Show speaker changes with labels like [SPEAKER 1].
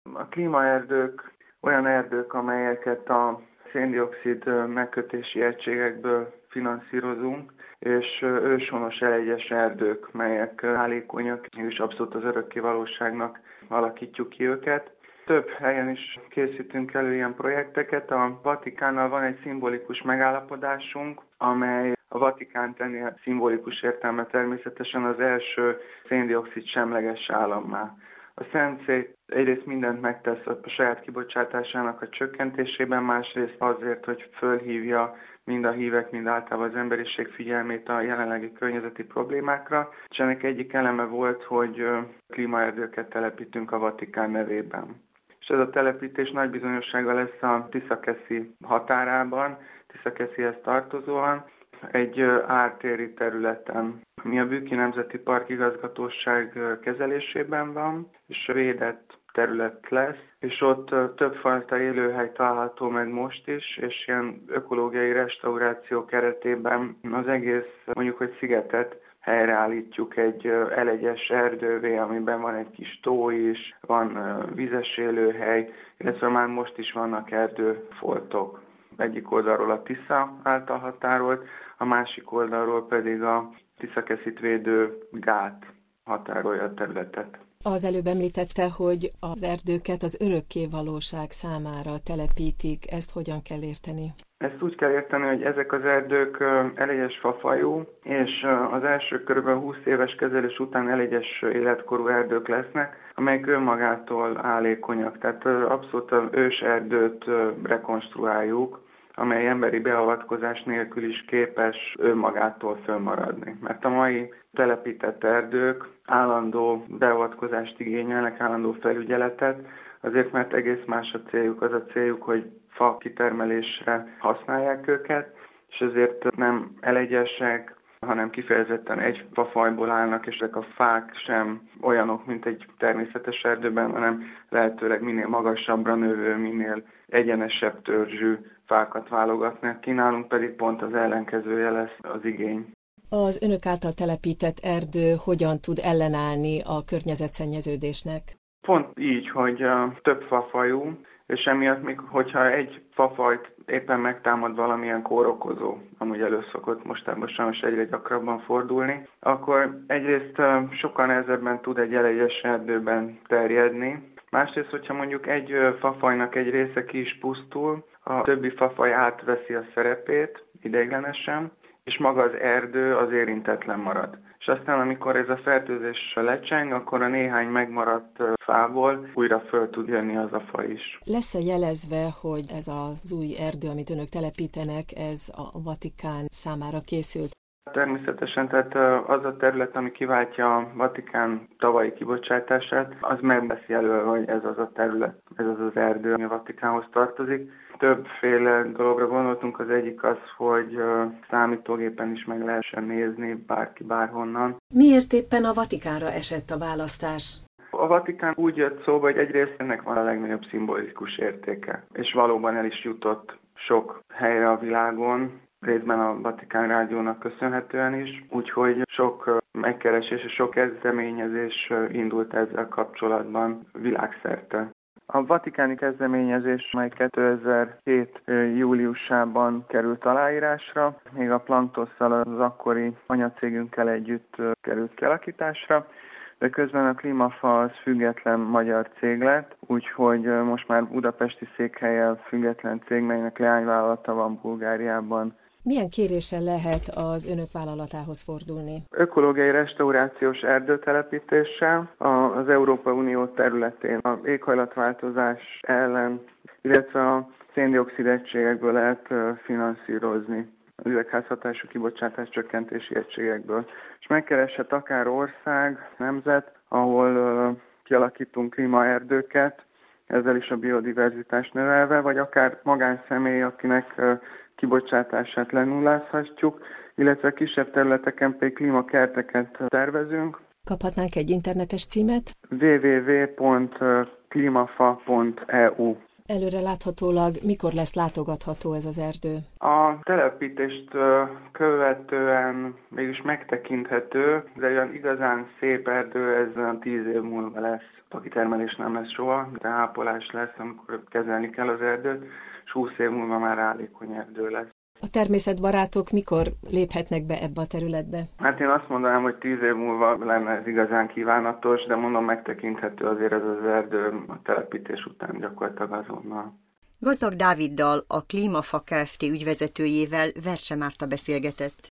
[SPEAKER 1] A klímaerdők olyan erdők, amelyeket a szén-dioxid megkötési egységekből finanszírozunk, és őshonos elegyes erdők, melyek állékonyak, és abszolút az örökké valóságnak alakítjuk ki őket. Több helyen is készítünk elő ilyen projekteket. A Vatikánnal van egy szimbolikus megállapodásunk, amely a Vatikán tenni szimbolikus értelme természetesen az első szén-dioxid semleges állammá. A Szentszék egyrészt mindent megtesz a saját kibocsátásának a csökkentésében, másrészt azért, hogy fölhívja mind a hívek, mind általában az emberiség figyelmét a jelenlegi környezeti problémákra, és ennek egyik eleme volt, hogy klímaerdőket telepítünk a Vatikán nevében. És ez a telepítés nagy bizonyossága lesz a Tiszakeszi határában, Tiszakeszihez tartozóan, egy ártéri területen. Mi a Bükki Nemzeti Park Igazgatóság kezelésében van, és védett terület lesz, és ott többfajta élőhely található meg most is, és ilyen ökológiai restauráció keretében az egész, mondjuk, hogy szigetet helyreállítjuk egy elegyes erdővé, amiben van egy kis tó is, van vízes élőhely, illetve már most is vannak erdőfoltok. Egyik oldalról a Tisza által határolt, a másik oldalról pedig a Tiszakeszit védő gát határolja a területet.
[SPEAKER 2] Az előbb említette, hogy az erdőket az örökké valóság számára telepítik. Ezt hogyan kell érteni?
[SPEAKER 1] Ezt úgy kell érteni, hogy ezek az erdők elegyes fafajú, és az első kb. 20 éves kezelés után elegyes életkorú erdők lesznek, amelyek önmagától állékonyak. Tehát abszolút őserdőt rekonstruáljuk, amely emberi beavatkozás nélkül is képes önmagától fönnmaradni. Mert a mai telepített erdők állandó beavatkozást igényelnek, állandó felügyeletet, azért mert egész más a céljuk. Az a céljuk, hogy fa kitermelésre használják őket, és ezért nem elegyesek, hanem kifejezetten egy fafajból állnak, és ezek a fák sem olyanok, mint egy természetes erdőben, hanem lehetőleg minél magasabbra növő, minél egyenesebb törzsű fákat válogatnak ki, nálunk pedig pont az ellenkezője lesz az igény.
[SPEAKER 2] Az önök által telepített erdő hogyan tud ellenállni a környezetszennyeződésnek?
[SPEAKER 1] Pont így, hogy több fafajú, és emiatt még, hogyha egy fafajt éppen megtámad valamilyen kórokozó, amúgy előszokott mostában sajnos egyre gyakrabban fordulni, akkor egyrészt sokkal nehezebben tud egy elegyes erdőben terjedni. Másrészt, hogyha mondjuk egy fafajnak egy része ki is pusztul, a többi fafaj átveszi a szerepét ideiglenesen, és maga az erdő az érintetlen marad. És aztán, amikor ez a fertőzés lecseng, akkor a néhány megmaradt fából újra föl tud jönni az a fa is.
[SPEAKER 2] Lesz-e jelezve, hogy ez az új erdő, amit önök telepítenek, ez a Vatikán számára készült?
[SPEAKER 1] Természetesen, tehát az a terület, ami kiváltja a Vatikán tavalyi kibocsátását, az megbeszi elő, hogy ez az a terület, ez az az erdő, ami a Vatikánhoz tartozik. Többféle dologra gondoltunk, az egyik az, hogy számítógépen is meg lehessen nézni bárki bárhonnan.
[SPEAKER 2] Miért éppen a Vatikánra esett a választás?
[SPEAKER 1] A Vatikán úgy jött szóba, hogy egyrészt ennek van a legnagyobb szimbolikus értéke, és valóban el is jutott sok helyre a világon, részben a Vatikán Rádiónak köszönhetően is, úgyhogy sok megkeresés és sok kezdeményezés indult ezzel kapcsolatban világszerte. A vatikáni kezdeményezés, mely 2007. júliusában került aláírásra, még a Planktosszal, az akkori anyacégünkkel együtt került kialakításra, de közben a Klímafa az független magyar cég lett, úgyhogy most már budapesti székhellyel független cég, melynek leányvállalata van Bulgáriában.
[SPEAKER 2] Milyen kéréssel lehet az önök vállalatához fordulni?
[SPEAKER 1] Ökológiai restaurációs erdőtelepítéssel az Európai Unió területén az éghajlatváltozás ellen, illetve a szén-dioxid egységekből lehet finanszírozni, az üvegházhatású kibocsátás csökkentési egységekből. És megkereshet akár ország, nemzet, ahol kialakítunk klímaerdőket, ezzel is a biodiverzitást növelve, vagy akár magánszemély, akinek kibocsátását lenullázhatjuk, illetve kisebb területeken pedig klímakerteket tervezünk.
[SPEAKER 2] Kaphatnánk egy internetes címet?
[SPEAKER 1] www.klimafa.eu
[SPEAKER 2] Előre láthatólag mikor lesz látogatható ez az erdő?
[SPEAKER 1] A telepítést követően mégis megtekinthető, de olyan igazán szép erdő ez olyan 10 év múlva lesz. Kitermelés nem lesz soha, de ápolás lesz, amikor kezelni kell az erdőt, és 20 év múlva már állékony erdő lesz.
[SPEAKER 2] A természetbarátok mikor léphetnek be ebbe a területbe?
[SPEAKER 1] Hát én azt mondanám, hogy 10 év múlva lenne ez igazán kívánatos, de mondom, megtekinthető azért ez az erdő a telepítés után gyakorlatilag azonnal.
[SPEAKER 3] Gazdag Dáviddal, a Klímafa Kft. Ügyvezetőjével Verse Márta beszélgetett.